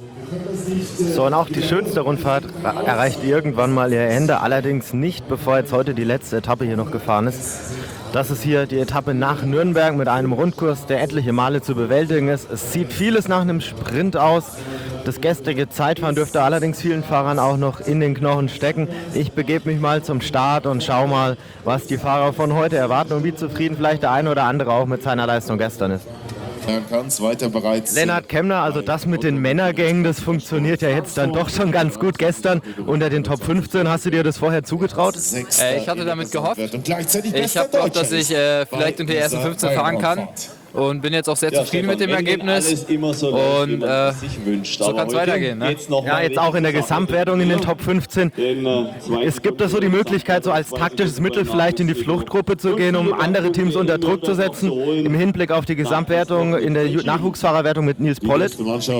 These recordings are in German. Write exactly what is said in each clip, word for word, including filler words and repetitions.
So, und auch die schönste Rundfahrt erreicht irgendwann mal ihr Ende, allerdings nicht, bevor jetzt heute die letzte Etappe hier noch gefahren ist. Das ist hier die Etappe nach Nürnberg mit einem Rundkurs, der etliche Male zu bewältigen ist. Es sieht vieles nach einem Sprint aus. Das gestrige Zeitfahren dürfte allerdings vielen Fahrern auch noch in den Knochen stecken. Ich begebe mich mal zum Start und schau mal, was die Fahrer von heute erwarten und wie zufrieden vielleicht der eine oder andere auch mit seiner Leistung gestern ist. Weiter bereits. Lennart Kemmner, also das mit den Männergängen, das funktioniert ja jetzt dann doch schon ganz gut. Gestern unter den Top fünfzehn, hast du dir das vorher zugetraut? Äh, ich hatte damit gehofft. Ich habe gehofft, dass ich äh, vielleicht unter die ersten fünfzehn fahren kann. Und bin jetzt auch sehr zufrieden mit dem Ergebnis. Und äh, so kann es weitergehen. Ne? Ja, jetzt auch in der Gesamtwertung in den Top fünfzehn. Es gibt da so die Möglichkeit, so als taktisches Mittel vielleicht in die Fluchtgruppe zu gehen, um andere Teams unter Druck zu setzen, im Hinblick auf die Gesamtwertung in der Nachwuchsfahrerwertung mit Nils Pollitt.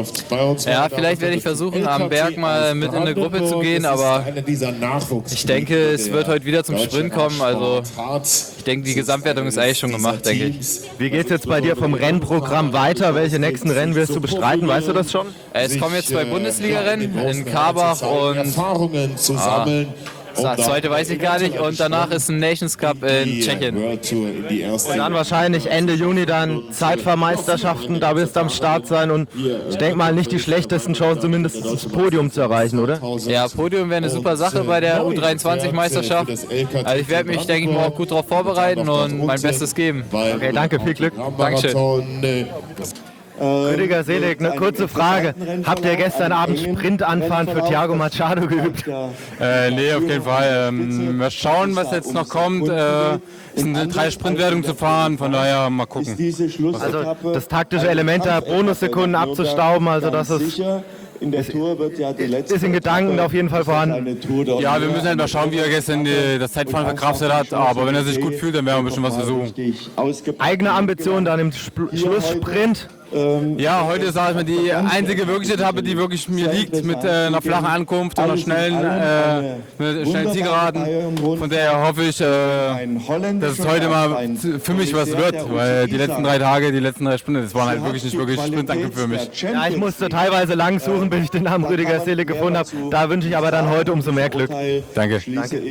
Ja, vielleicht werde ich versuchen, am Berg mal mit in eine Gruppe zu gehen, aber ich denke, es wird heute wieder zum Sprint kommen. Also ich denke, die Gesamtwertung ist eigentlich schon gemacht, denke ich. Wie geht es jetzt bei dir vom Rennprogramm weiter? Welche nächsten Rennen wirst du bestreiten? Weißt du das schon? Es kommen jetzt zwei Bundesliga-Rennen in Karbach und ah, das zweite weiß ich gar nicht. Und danach ist ein Nations Cup in Tschechien. Und dann wahrscheinlich Ende Juni dann Zeitfahrmeisterschaften. Da wirst du am Start sein und ich denke mal nicht die schlechtesten Chancen, zumindest das Podium zu erreichen, oder? Ja, Podium wäre eine super Sache bei der U dreiundzwanzig-Meisterschaft. Also ich werde mich, denke ich mal, auch gut darauf vorbereiten und mein Bestes geben. Okay, danke, viel Glück. Dankeschön. Rüdiger Selig, eine kurze Frage. Habt ihr gestern Abend Sprintanfahren für Thiago Machado geübt? Äh, nee, auf jeden Fall. Ähm, wir schauen, was jetzt noch kommt. Äh, es sind drei Sprintwertungen zu fahren, von daher mal gucken. Also das taktische Element der Bonussekunden abzustauben, also das ist... In der Tour wird ja die letzte ist in Gedanken auf jeden Fall vorhanden. Ja, wir müssen halt mal schauen, wie er gestern die, das Zeitfahren verkraftet hat. Aber wenn er sich gut fühlt, dann werden wir bestimmt was versuchen. Eigene Ambition dann im Spl- Schlusssprint? Ja, heute ist sag ich mal, die einzige wirkliche Etappe, die wirklich mir liegt, mit äh, einer flachen Ankunft und einer schnellen, äh, mit schnellen Zielgeraden. Von daher hoffe ich, äh, dass es heute mal für mich was wird, weil die letzten drei Tage, die letzten drei Sprints, das waren halt wirklich nicht wirklich Sprintankünfte für mich. Ja, ich musste teilweise lang suchen, bis ich den Namen Rüdiger Selig gefunden habe. Da wünsche ich aber dann heute umso mehr Glück. Danke. Danke.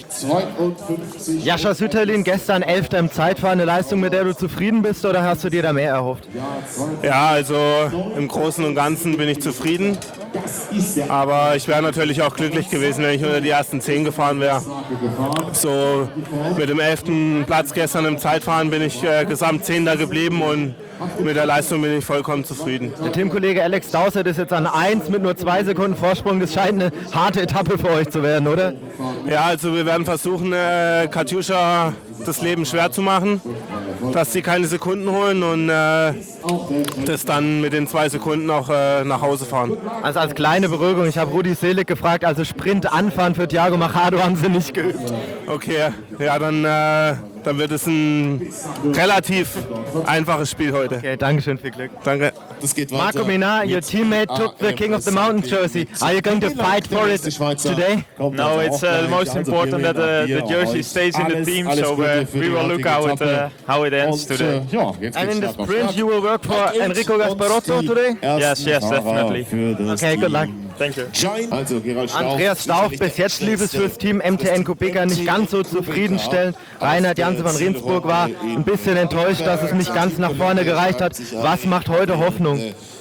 Jascha Sütterlin, gestern Elfter im Zeitfahren, eine Leistung, mit der du zufrieden bist, oder hast du dir da mehr erhofft? Ja, also im Großen und Ganzen bin ich zufrieden, aber ich wäre natürlich auch glücklich gewesen, wenn ich unter die ersten zehn gefahren wäre. So mit dem elften Platz gestern im Zeitfahren bin ich äh, gesamt Zehnter geblieben und mit der Leistung bin ich vollkommen zufrieden. Der Teamkollege Alex Dowsett ist jetzt an eins mit nur zwei Sekunden Vorsprung. Das scheint eine harte Etappe für euch zu werden, oder? Ja, also wir werden versuchen, äh, Katjuscha das Leben schwer zu machen, dass sie keine Sekunden holen und äh, das dann mit den zwei Sekunden auch äh, nach Hause fahren. Also als kleine Beruhigung, ich habe Rudi Selig gefragt, also Sprint anfahren für Thiago Machado haben sie nicht geübt. Okay, ja, dann, äh, dann wird es ein relativ einfaches Spiel heute. Okay, danke schön, viel Glück. Danke. Das geht Marco Minar, your teammate took the King of the Mountain jersey. Are you going to fight for it today? No, it's uh, most important that uh, the jersey stays in the team, so uh, we will look how it, uh, how it ends today. And in the sprint you will work for Enrico Gasparotto today? Yes, yes, definitely. Okay, good luck. Thank you. Andreas Stauff, bis jetzt lief es fürs Team M T N Kopeka nicht ganz so zufriedenstellend. Reinhard Janse von Rendsburg war ein bisschen enttäuscht, dass es nicht ganz nach vorne gereicht hat. Was macht heute Hoffnung?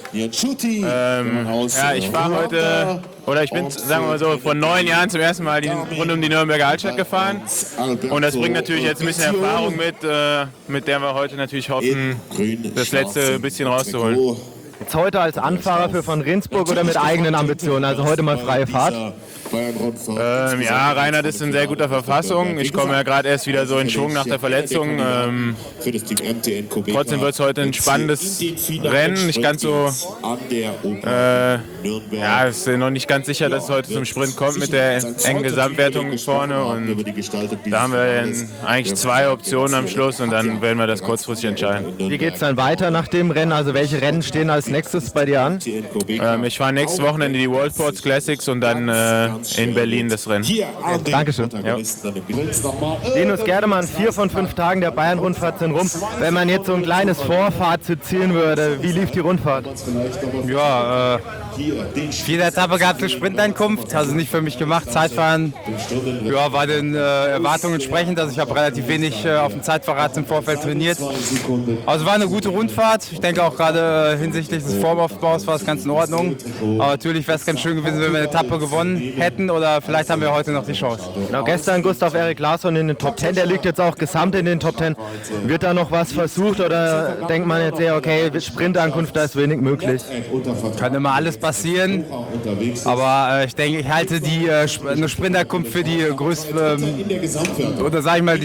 Ähm, ja, ich war heute, oder ich bin, sagen wir mal so, vor neun Jahren zum ersten Mal die, rund um die Nürnberger Altstadt gefahren. Und das bringt natürlich jetzt ein bisschen Erfahrung mit, äh, mit der wir heute natürlich hoffen, das letzte bisschen rauszuholen. Jetzt heute als Anfahrer für von Rendsburg oder mit eigenen Ambitionen? Also heute mal freie Fahrt? Ähm, ja, Reinhard ist in sehr guter Verfassung. Ich komme ja gerade erst wieder so in Schwung nach der Verletzung. Ähm, trotzdem wird es heute ein spannendes Rennen. Nicht ganz so. Äh, ja, es ist noch nicht ganz sicher, dass es heute zum Sprint kommt mit der engen Gesamtwertung vorne. Und da haben wir eigentlich zwei Optionen am Schluss und dann werden wir das kurzfristig entscheiden. Wie geht es dann weiter nach dem Rennen? Also welche Rennen stehen als nächstes bei dir an? Ähm, ich fahre nächstes Wochenende die World Ports Classics und dann äh, in Berlin das Rennen. Dankeschön. Ja. Linus Gerdemann, vier von fünf Tagen der Bayern-Rundfahrt sind rum. Wenn man jetzt so ein kleines Vorfazit ziehen würde, wie lief die Rundfahrt? Ja, äh, Vierte Etappe gab es eine Sprintankunft, also nicht für mich gemacht. Zeitfahren ja, war den äh, Erwartungen entsprechend. Also ich habe relativ wenig äh, auf dem Zeitfahrrad im Vorfeld trainiert. Also war eine gute Rundfahrt. Ich denke auch gerade äh, hinsichtlich des Formaufbaus war es ganz in Ordnung. Aber natürlich wäre es ganz schön gewesen, wenn wir eine Etappe gewonnen hätten oder vielleicht haben wir heute noch die Chance. Genau, gestern Gustav Erik Larsson in den Top Ten, der liegt jetzt auch gesamt in den Top Ten. Wird da noch was versucht oder denkt man jetzt eher, okay, Sprintankunft, da ist wenig möglich? Kann immer alles passieren, aber äh, ich denke, ich halte die äh, eine Sprintankunft für die äh, größte, äh, oder sag ich mal, die,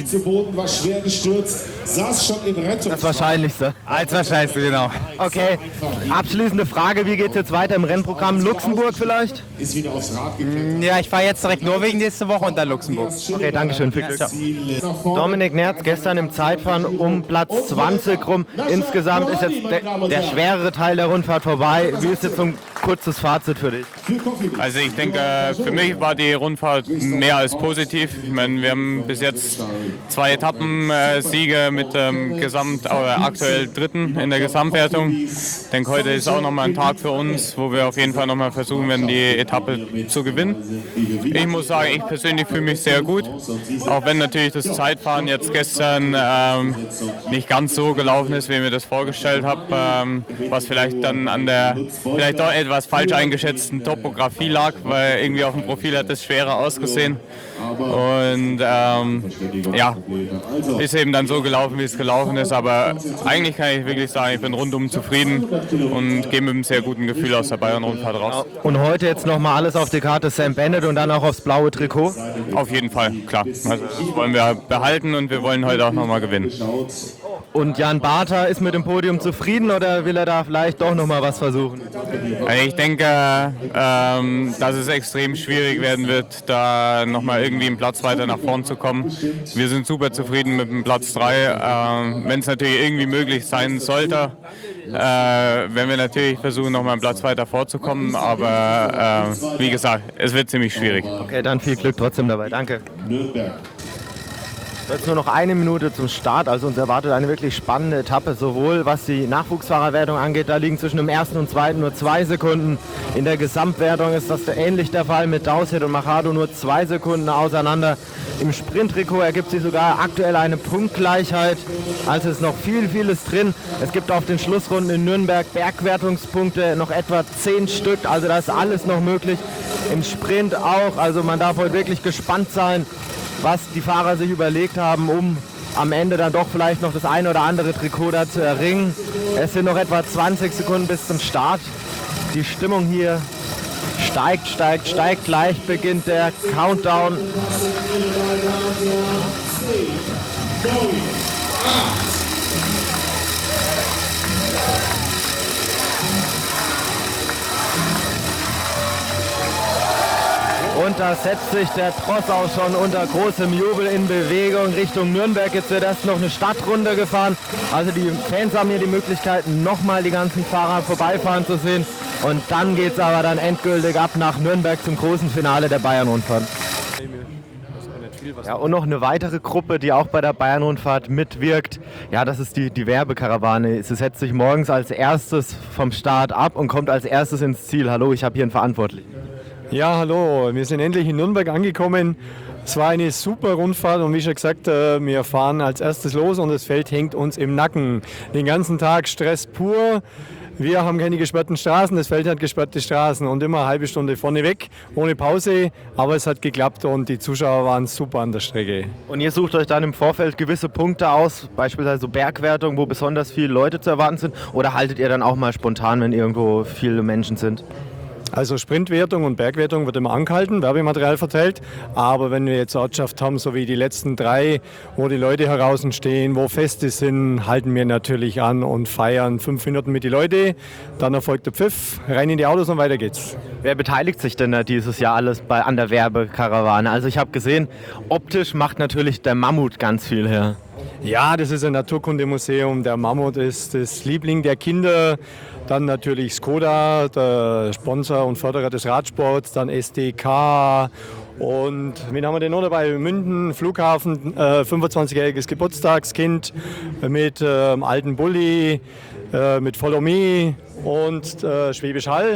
das Wahrscheinlichste. Als Wahrscheinlichste, genau. Okay, abschließende Frage, wie geht es jetzt weiter im Rennprogramm? Luxemburg vielleicht? Ja, ich fahre jetzt direkt Norwegen nächste Woche und dann Luxemburg. Okay, danke schön, viel Glück. Dominik Nerz gestern im Zeitfahren um Platz zwanzig rum. Insgesamt ist jetzt der, der schwerere Teil der Rundfahrt vorbei. Wie ist jetzt so ein kurzes Fazit für dich? Also ich denke, für mich war die Rundfahrt mehr als positiv. Ich meine, wir haben bis jetzt zwei Etappensiege mit dem Gesamt, äh, aktuell dritten in der Gesamtwertung. Ich denke, heute ist auch nochmal ein Tag für uns, wo wir auf jeden Fall nochmal versuchen werden, die Etappe zu gewinnen. Ich muss sagen, ich persönlich fühle mich sehr gut, auch wenn natürlich das Zeitfahren jetzt gestern ähm, nicht ganz so gelaufen ist, wie ich mir das vorgestellt habe, ähm, was vielleicht dann an der vielleicht doch etwas falsch eingeschätzten Topografie lag, weil irgendwie auf dem Profil hat es schwerer ausgesehen. Und ähm, ja, ist eben dann so gelaufen, wie es gelaufen ist. Aber eigentlich kann ich wirklich sagen, ich bin rundum zufrieden und gehe mit einem sehr guten Gefühl aus der Bayern-Rundfahrt raus. Und heute jetzt nochmal alles auf die Karte Sam Bennett und dann auch aufs blaue Trikot? Auf jeden Fall, klar. Also das wollen wir behalten und wir wollen heute auch nochmal gewinnen. Und Jan Barter ist mit dem Podium zufrieden oder will er da vielleicht doch nochmal was versuchen? Ich denke, ähm, dass es extrem schwierig werden wird, da nochmal irgendwie einen Platz weiter nach vorn zu kommen. Wir sind super zufrieden mit dem Platz drei. Ähm, wenn es natürlich irgendwie möglich sein sollte, äh, werden wir natürlich versuchen, nochmal einen Platz weiter vorzukommen. Aber äh, wie gesagt, es wird ziemlich schwierig. Okay, dann viel Glück trotzdem dabei. Danke. Jetzt nur noch eine Minute zum Start, also uns erwartet eine wirklich spannende Etappe, sowohl was die Nachwuchsfahrerwertung angeht, da liegen zwischen dem ersten und zweiten nur zwei Sekunden. In der Gesamtwertung ist das ähnlich der Fall mit Dowsett und Machado, nur zwei Sekunden auseinander. Im Sprinttrikot ergibt sich sogar aktuell eine Punktgleichheit, also ist noch viel, vieles drin. Es gibt auf den Schlussrunden in Nürnberg Bergwertungspunkte, noch etwa zehn Stück, also da ist alles noch möglich. Im Sprint auch, also man darf heute wirklich gespannt sein, was die Fahrer sich überlegt haben, um am Ende dann doch vielleicht noch das eine oder andere Trikot da zu erringen. Es sind noch etwa zwanzig Sekunden bis zum Start. Die Stimmung hier steigt, steigt, steigt. Gleich beginnt der Countdown. Und da setzt sich der Tross auch schon unter großem Jubel in Bewegung Richtung Nürnberg. Jetzt wird erst noch eine Stadtrunde gefahren. Also die Fans haben hier die Möglichkeit, nochmal die ganzen Fahrer vorbeifahren zu sehen. Und dann geht es aber dann endgültig ab nach Nürnberg zum großen Finale der Bayern-Rundfahrt. Ja, und noch eine weitere Gruppe, die auch bei der Bayern-Rundfahrt mitwirkt. Ja, das ist die, die Werbekarawane. Sie setzt sich morgens als erstes vom Start ab und kommt als erstes ins Ziel. Hallo, ich habe hier einen Verantwortlichen. Ja, hallo, wir sind endlich in Nürnberg angekommen. Es war eine super Rundfahrt und wie schon gesagt, wir fahren als erstes los und das Feld hängt uns im Nacken. Den ganzen Tag Stress pur. Wir haben keine gesperrten Straßen, das Feld hat gesperrte Straßen und immer eine halbe Stunde vorne weg, ohne Pause. Aber es hat geklappt und die Zuschauer waren super an der Strecke. Und ihr sucht euch dann im Vorfeld gewisse Punkte aus, beispielsweise so Bergwertung, wo besonders viele Leute zu erwarten sind? Oder haltet ihr dann auch mal spontan, wenn irgendwo viele Menschen sind? Also Sprintwertung und Bergwertung wird immer angehalten, Werbematerial verteilt. Aber wenn wir jetzt Ortschaft haben, so wie die letzten drei, wo die Leute heraus stehen, wo Feste sind, halten wir natürlich an und feiern fünf Minuten mit den Leuten. Dann erfolgt der Pfiff, rein in die Autos und weiter geht's. Wer beteiligt sich denn da dieses Jahr alles bei, an der Werbekarawane? Also ich habe gesehen, optisch macht natürlich der Mammut ganz viel her. Ja, das ist ein Naturkundemuseum. Der Mammut ist das Liebling der Kinder. Dann natürlich Skoda, der Sponsor und Förderer des Radsports. Dann S D K. Und wen haben wir denn noch dabei? Münden, Flughafen, äh, fünfundzwanzigjähriges Geburtstagskind mit äh, alten Bulli, äh, mit Follow Me und äh, Schwäbisch Hall.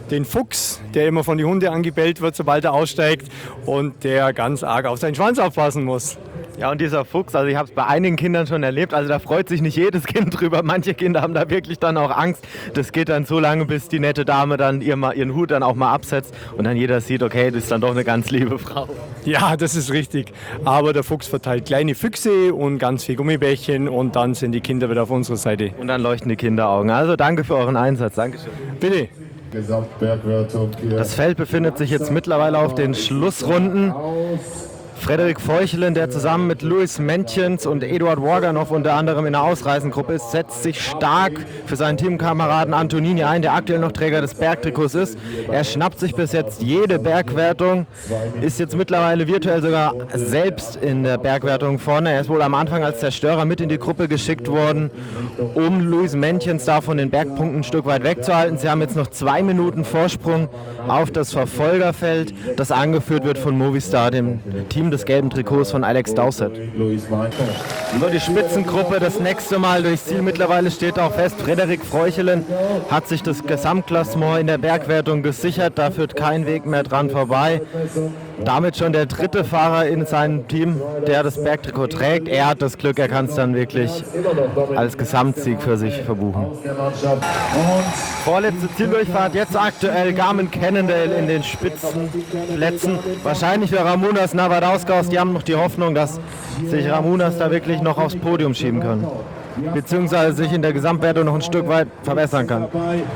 den Fuchs, der immer von den Hunden angebellt wird, sobald er aussteigt und der ganz arg auf seinen Schwanz aufpassen muss. Ja, und dieser Fuchs, also ich habe es bei einigen Kindern schon erlebt, also da freut sich nicht jedes Kind drüber. Manche Kinder haben da wirklich dann auch Angst. Das geht dann so lange, bis die nette Dame dann ihr mal, ihren Hut dann auch mal absetzt und dann jeder sieht, okay, das ist dann doch eine ganz liebe Frau. Ja, das ist richtig. Aber der Fuchs verteilt kleine Füchse und ganz viel Gummibärchen und dann sind die Kinder wieder auf unserer Seite. Und dann leuchten die Kinderaugen. Also danke für euren Einsatz. Dankeschön. Bitte. Das Feld befindet sich jetzt mittlerweile auf den Schlussrunden. Frederik Feuchelen, der zusammen mit Louis Mentjens und Eduard Warganov unter anderem in der Ausreisengruppe ist, setzt sich stark für seinen Teamkameraden Antonini ein, der aktuell noch Träger des Bergtrikots ist. Er schnappt sich bis jetzt jede Bergwertung, ist jetzt mittlerweile virtuell sogar selbst in der Bergwertung vorne. Er ist wohl am Anfang als Zerstörer mit in die Gruppe geschickt worden, um Louis Mentjens da von den Bergpunkten ein Stück weit wegzuhalten. Sie haben jetzt noch zwei Minuten Vorsprung auf das Verfolgerfeld, das angeführt wird von Movistar, dem Team des gelben Trikots von Alex Dowsett. So, die Spitzengruppe das nächste Mal durchs Ziel. Mittlerweile steht auch fest, Frederik Feuchelen hat sich das Gesamtklassement in der Bergwertung gesichert. Da führt kein Weg mehr dran vorbei. Damit schon der dritte Fahrer in seinem Team, der das Bergtrikot trägt. Er hat das Glück, er kann es dann wirklich als Gesamtsieg für sich verbuchen. Vorletzte Zieldurchfahrt, jetzt aktuell Garmin Cannondale in den Spitzenplätzen. Wahrscheinlich für Ramunas Navadauskas, die haben noch die Hoffnung, dass sich Ramunas da wirklich noch aufs Podium schieben können. Beziehungsweise sich in der Gesamtwertung noch ein Stück weit verbessern kann.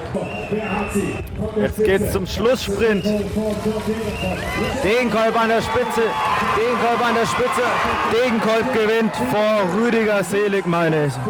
Jetzt geht es zum Schlusssprint. Degenkolb an der Spitze, Degenkolb an der Spitze, Degenkolb gewinnt vor Rüdiger Selig, meine ich.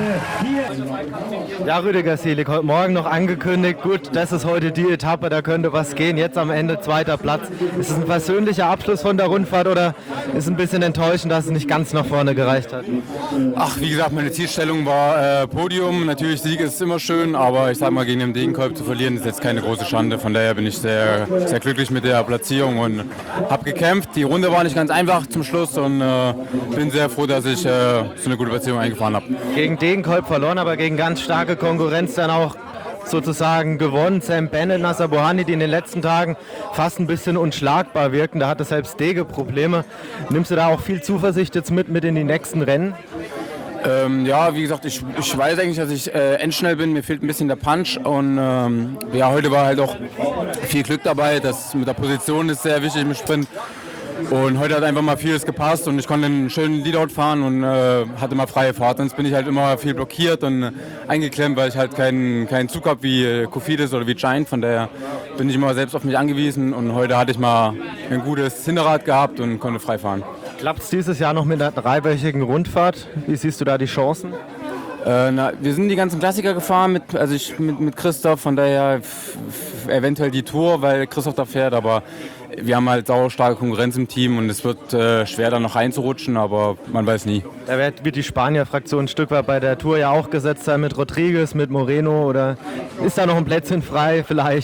Ja, Rüdiger Selig, heute Morgen noch angekündigt, gut, das ist heute die Etappe, da könnte was gehen, jetzt am Ende zweiter Platz. Ist es ein persönlicher Abschluss von der Rundfahrt oder ist es ein bisschen enttäuschend, dass es nicht ganz nach vorne gereicht hat? Ach, wie gesagt, meine Zielstellung war äh, Podium. Natürlich, Sieg ist immer schön, aber ich sag mal, gegen den Degenkolb zu verlieren ist jetzt keine große Schande. Von daher bin ich sehr, sehr glücklich mit der Platzierung und habe gekämpft. Die Runde war nicht ganz einfach zum Schluss und äh, bin sehr froh, dass ich äh, so eine gute Platzierung eingefahren habe. Gegen Degenkolb verloren, aber gegen ganz starke Konkurrenz dann auch sozusagen gewonnen. Sam Bennett, Nasser Bohani, die in den letzten Tagen fast ein bisschen unschlagbar wirken. Da hatte selbst Dege Probleme. Nimmst du da auch viel Zuversicht jetzt mit, mit in die nächsten Rennen? Ähm, ja, wie gesagt, ich, ich weiß eigentlich, dass ich äh, endschnell bin. Mir fehlt ein bisschen der Punch und ähm, ja, heute war halt auch viel Glück dabei. Das mit der Position ist sehr wichtig im Sprint. Und heute hat einfach mal vieles gepasst und ich konnte einen schönen Leadout fahren und äh, hatte mal freie Fahrt. Sonst bin ich halt immer viel blockiert und äh, eingeklemmt, weil ich halt keinen, keinen Zug habe wie äh, Cofidis oder wie Giant. Von daher bin ich immer selbst auf mich angewiesen und heute hatte ich mal ein gutes Hinterrad gehabt und konnte frei fahren. Klappt es dieses Jahr noch mit einer dreiwöchigen Rundfahrt? Wie siehst du da die Chancen? Äh, na, wir sind die ganzen Klassiker gefahren, mit, also ich mit, mit Christoph, von daher f- f- eventuell die Tour, weil Christoph da fährt, aber wir haben halt saustarke Konkurrenz im Team und es wird äh, schwer da noch reinzurutschen, aber man weiß nie. Da wird, wird die Spanier-Fraktion ein Stück weit bei der Tour ja auch gesetzt sein mit Rodriguez, mit Moreno oder ist da noch ein Plätzchen frei vielleicht?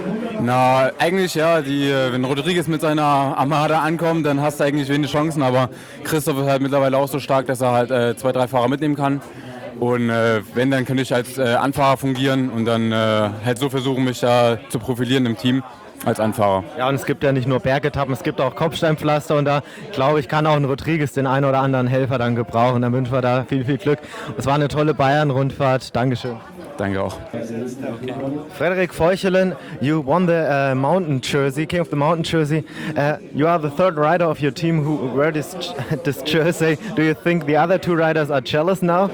Na, eigentlich ja, die, wenn Rodriguez mit seiner Armada ankommt, dann hast du eigentlich wenig Chancen, aber Christoph ist halt mittlerweile auch so stark, dass er halt äh, zwei, drei Fahrer mitnehmen kann. Und äh, wenn, dann könnte ich als äh, Anfahrer fungieren und dann äh, halt so versuchen, mich da zu profilieren im Team als Anfahrer. Ja, und es gibt ja nicht nur Bergetappen, es gibt auch Kopfsteinpflaster und da, glaube ich, kann auch ein Rodriguez den einen oder anderen Helfer dann gebrauchen. Dann wünschen wir da viel, viel Glück. Es war eine tolle Bayern-Rundfahrt. Dankeschön. Danke auch. Frederik Feuchelen, you won the uh, mountain jersey, King of the Mountain jersey. Uh, you are the third rider of your team who wear this, this jersey. Do you think the other two riders are jealous now?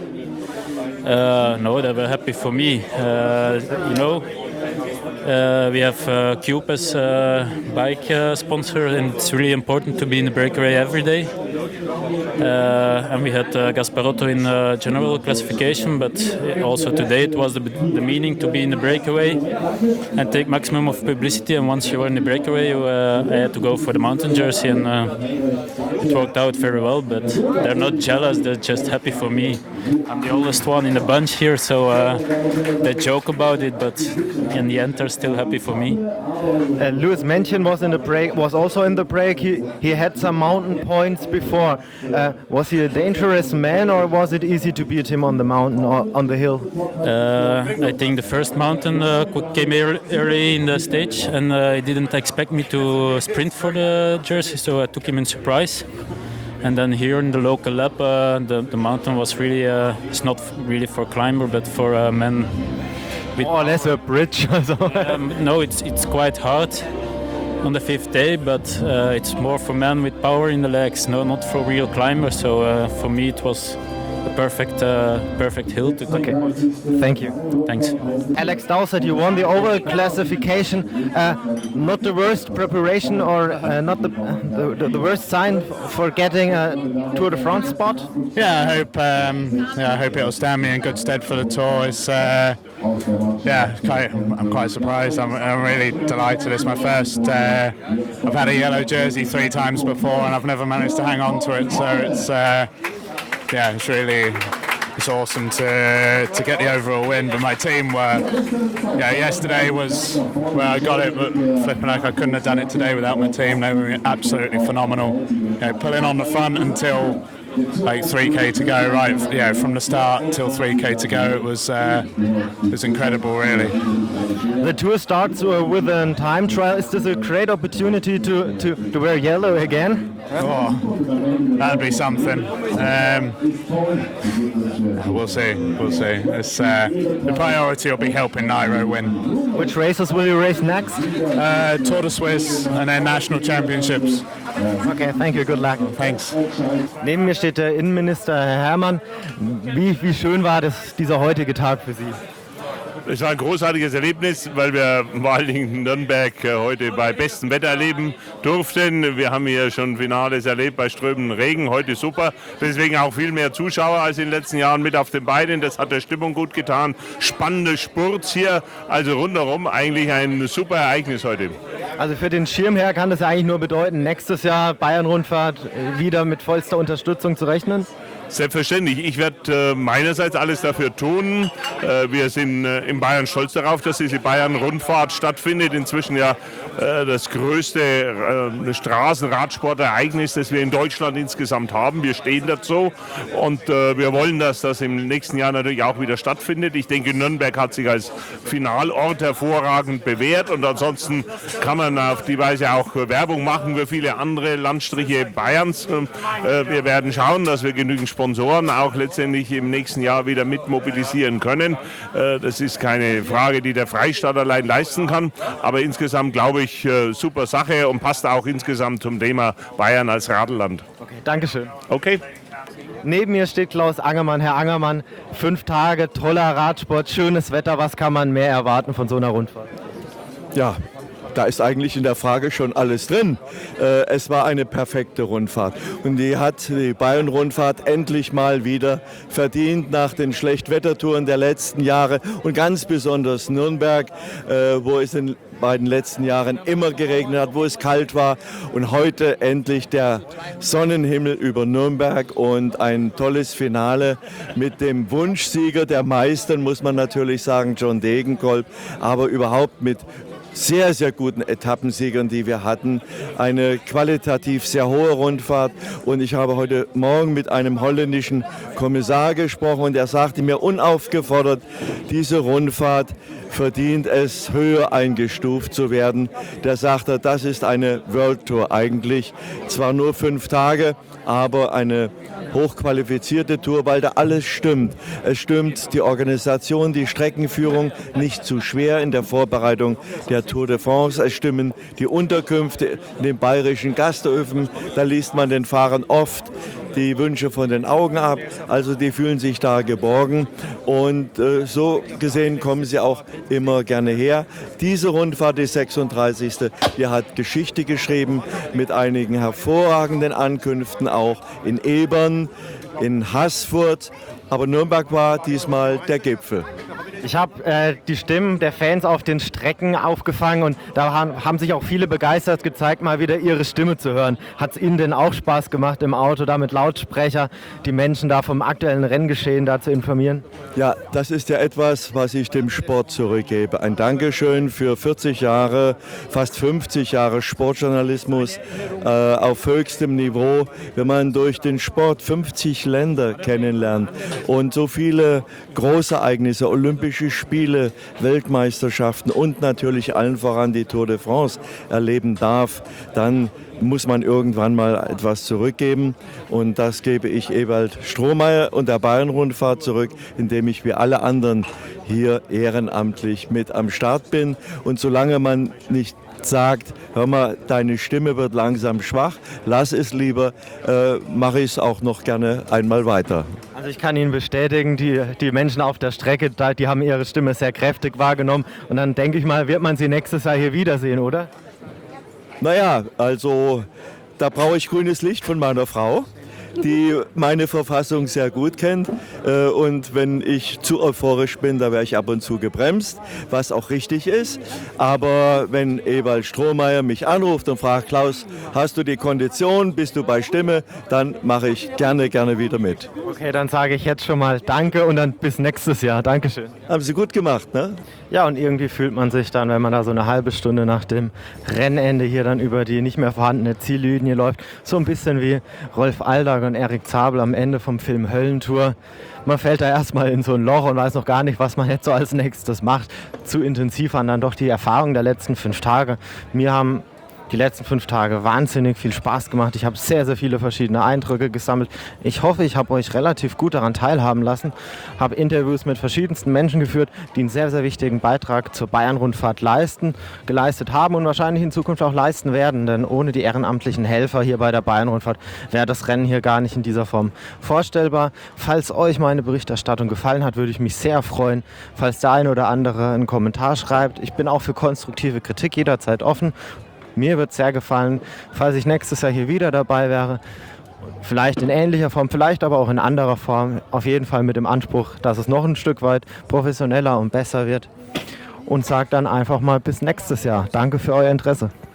Uh, no, they were happy for me. Uh, you know, uh, we have uh, Cube as a bike uh, sponsor, and it's really important to be in the breakaway every day. Uh, and we had uh, Gasparotto in uh, general classification, but also today it was the, the meaning to be in the breakaway and take maximum of publicity. And once you were in the breakaway, you, uh, I had to go for the mountain jersey, and uh, it worked out very well. But they're not jealous; they're just happy for me. I'm the oldest one in the bunch here, so uh, they joke about it, but in the end, they're still happy for me. Uh, Louis Mentjen was in the break, was also in the break. He he had some mountain points before. before. Uh, was he a dangerous man, or was it easy to beat him on the mountain or on the hill? Uh, I think the first mountain uh, came early in the stage, and uh, he didn't expect me to sprint for the jersey, so I took him in surprise. And then here in the local lap, uh, the, the mountain was really, uh, it's not really for climber, but for uh, men. With, More or less a bridge. um, no, it's it's quite hard on the fifth day, but uh, it's more for men with power in the legs, no, not for real climbers. So uh, for me, it was a perfect, uh, perfect hill to Okay, thank you. Thanks. Alex Dowsett, you won the overall classification. Uh, not the worst preparation, or uh, not the, the the worst sign for getting a Tour de France spot? Yeah, I hope. Um, yeah, I hope it'll stand me in good stead for the tour. It's, uh, yeah, quite, I'm quite surprised. I'm, I'm really delighted. It's my first. Uh, I've had a yellow jersey three times before, and I've never managed to hang on to it. So it's. Uh, Yeah, it's really it's awesome to to get the overall win. But my team were, yeah, yesterday was where I got it, but flipping like I couldn't have done it today without my team. They were absolutely phenomenal. You know, pulling on the front until like three K to go, right? Yeah, from the start till three K to go, it was uh, it was incredible, really. The tour starts uh, with a time trial. Is this a great opportunity to, to, to wear yellow again? Oh, that'd be something. Um, we'll see. We'll see. It's, uh, the priority will be helping Nairo win. Which races will you race next? Uh, Tour de Suisse and then national championships. Okay, thank you. Good luck. Thanks. Neben mir steht der Innenminister Herr Herrmann. Wie, wie schön war das, dieser heutige Tag für Sie? Es war ein großartiges Erlebnis, weil wir vor allen Dingen in Nürnberg heute bei bestem Wetter erleben durften. Wir haben hier schon Finales erlebt bei strömendem Regen, heute super. Deswegen auch viel mehr Zuschauer als in den letzten Jahren mit auf den Beinen. Das hat der Stimmung gut getan. Spannende Spurts hier, also rundherum eigentlich ein super Ereignis heute. Also für den Schirmherr kann das eigentlich nur bedeuten, nächstes Jahr Bayern-Rundfahrt wieder mit vollster Unterstützung zu rechnen? Selbstverständlich. Ich werde äh, meinerseits alles dafür tun. Äh, wir sind äh, in Bayern stolz darauf, dass diese Bayern-Rundfahrt stattfindet. Inzwischen ja äh, das größte äh, Straßenradsportereignis, das wir in Deutschland insgesamt haben. Wir stehen dazu und äh, wir wollen, dass das im nächsten Jahr natürlich auch wieder stattfindet. Ich denke, Nürnberg hat sich als Finalort hervorragend bewährt und ansonsten kann man auf die Weise auch Werbung machen für viele andere Landstriche Bayerns. Äh, wir werden schauen, dass wir genügend Sponsoren auch letztendlich im nächsten Jahr wieder mit mobilisieren können. Das ist keine Frage, die der Freistaat allein leisten kann, aber insgesamt glaube ich, super Sache und passt auch insgesamt zum Thema Bayern als Radlland. Okay, Dankeschön. Okay. Neben mir steht Klaus Angermann. Herr Angermann, fünf Tage, toller Radsport, schönes Wetter, was kann man mehr erwarten von so einer Rundfahrt? Ja, da ist eigentlich in der Frage schon alles drin. Äh, es war eine perfekte Rundfahrt und die hat die Bayern-Rundfahrt endlich mal wieder verdient nach den Schlechtwettertouren der letzten Jahre und ganz besonders Nürnberg, äh, wo es in beiden letzten Jahren immer geregnet hat, wo es kalt war und heute endlich der Sonnenhimmel über Nürnberg und ein tolles Finale mit dem Wunschsieger der meisten, muss man natürlich sagen, John Degenkolb, aber überhaupt mit sehr, sehr guten Etappensiegern, die wir hatten. Eine qualitativ sehr hohe Rundfahrt und ich habe heute Morgen mit einem holländischen Kommissar gesprochen und er sagte mir unaufgefordert, diese Rundfahrt verdient es, höher eingestuft zu werden. Der sagte, das ist eine World Tour eigentlich. Zwar nur fünf Tage, aber eine hochqualifizierte Tour, weil da alles stimmt. Es stimmt die Organisation, die Streckenführung, nicht zu schwer in der Vorbereitung der Tour de France. Es stimmen die Unterkünfte in den bayerischen Gasthöfen. Da liest man den Fahrern oft die Wünsche von den Augen ab. Also die fühlen sich da geborgen und äh, so gesehen kommen sie auch immer gerne her. Diese Rundfahrt, die sechsunddreißigste, die hat Geschichte geschrieben mit einigen hervorragenden Ankünften auch in Ebern, in Haßfurt. Aber Nürnberg war diesmal der Gipfel. Ich habe äh, die Stimmen der Fans auf den Strecken aufgefangen und da haben, haben sich auch viele begeistert gezeigt, mal wieder ihre Stimme zu hören. Hat es Ihnen denn auch Spaß gemacht, im Auto da mit Lautsprecher die Menschen da vom aktuellen Renngeschehen da zu informieren? Ja, das ist ja etwas, was ich dem Sport zurückgebe. Ein Dankeschön für vierzig Jahre, fast fünfzig Jahre Sportjournalismus äh, auf höchstem Niveau. Wenn man durch den Sport fünfzig Länder kennenlernt und so viele Großereignisse, Olympische Spiele, Weltmeisterschaften und natürlich allen voran die Tour de France erleben darf, dann muss man irgendwann mal etwas zurückgeben. Und das gebe ich Ewald Strohmeier und der Bayern-Rundfahrt zurück, indem ich wie alle anderen hier ehrenamtlich mit am Start bin. Und solange man nicht sagt, hör mal, deine Stimme wird langsam schwach, lass es lieber, äh, mache ich es auch noch gerne einmal weiter. Also ich kann Ihnen bestätigen, die, die Menschen auf der Strecke, die haben ihre Stimme sehr kräftig wahrgenommen und dann denke ich mal, wird man sie nächstes Jahr hier wiedersehen, oder? Naja, also da brauche ich grünes Licht von meiner Frau, die meine Verfassung sehr gut kennt. Und wenn ich zu euphorisch bin, da werde ich ab und zu gebremst, was auch richtig ist. Aber wenn Ewald Strohmeier mich anruft und fragt, Klaus, hast du die Kondition, bist du bei Stimme, dann mache ich gerne, gerne wieder mit. Okay, dann sage ich jetzt schon mal Danke und dann bis nächstes Jahr. Dankeschön. Haben Sie gut gemacht, ne? Ja, und irgendwie fühlt man sich dann, wenn man da so eine halbe Stunde nach dem Rennende hier dann über die nicht mehr vorhandene Ziellinie läuft, so ein bisschen wie Rolf Aldag und Erik Zabel am Ende vom Film Höllentour. Man fällt da erstmal in so ein Loch und weiß noch gar nicht, was man jetzt so als nächstes macht. Zu intensiv waren dann doch die Erfahrungen der letzten fünf Tage. Mir haben die letzten fünf Tage wahnsinnig viel Spaß gemacht. Ich habe sehr, sehr viele verschiedene Eindrücke gesammelt. Ich hoffe, ich habe euch relativ gut daran teilhaben lassen. Habe Interviews mit verschiedensten Menschen geführt, die einen sehr, sehr wichtigen Beitrag zur Bayern-Rundfahrt leisten, geleistet haben und wahrscheinlich in Zukunft auch leisten werden. Denn ohne die ehrenamtlichen Helfer hier bei der Bayern-Rundfahrt wäre das Rennen hier gar nicht in dieser Form vorstellbar. Falls euch meine Berichterstattung gefallen hat, würde ich mich sehr freuen, falls der eine oder andere einen Kommentar schreibt. Ich bin auch für konstruktive Kritik jederzeit offen. Mir wird es sehr gefallen, falls ich nächstes Jahr hier wieder dabei wäre. Vielleicht in ähnlicher Form, vielleicht aber auch in anderer Form. Auf jeden Fall mit dem Anspruch, dass es noch ein Stück weit professioneller und besser wird. Und sage dann einfach mal bis nächstes Jahr. Danke für euer Interesse.